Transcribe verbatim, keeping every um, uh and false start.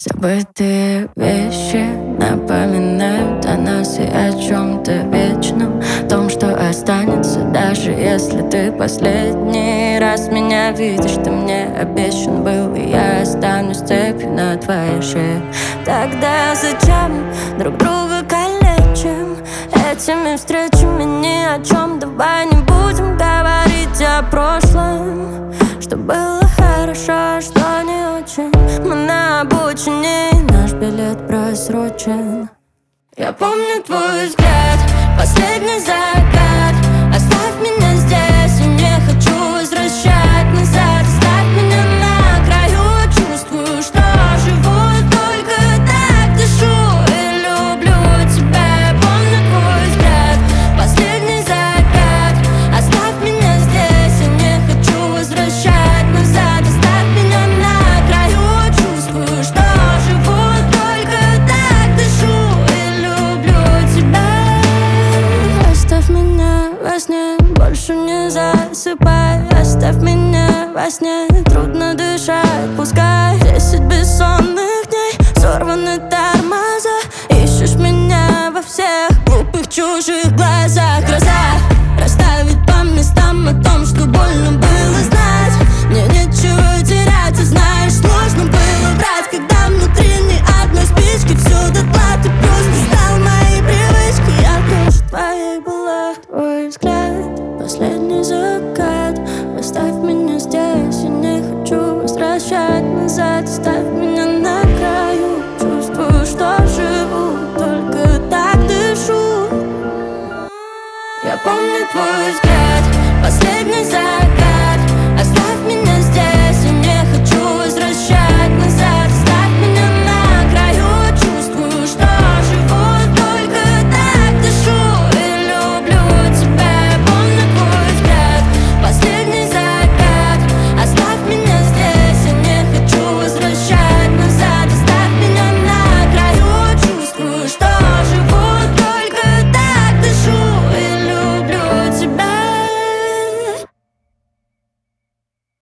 Забытые вещи напоминают о нас и о чем-то вечном, том, что останется, даже если ты последний раз меня видишь. Ты мне обещан был, и я останусь цепью на твоей шее. Тогда зачем друг друга калечим этими встречами ни о чем? Давай не будем говорить о прошлом, что было хорошо, что не очень. Мы на обочине, и наш билет просрочен. Я помню твой взгляд, последний закат. Оставь меня здесь, я не хочу возвращать назад. Оставь меня на краю, чувствую, что живу только так, дышу и люблю тебя. Я помню твой взгляд, последний закат. Оставь меня здесь, я не хочу возвращать назад. Оставь меня на краю, чувствую, что живу только так, дышу и люблю тебя. Оставь меня во сне, больше не засыпай. Оставь меня во сне, трудно дышать. Пускай десять бессонных дней, сорваны тормоза. Ищешь меня во всех глупых чужих глазах.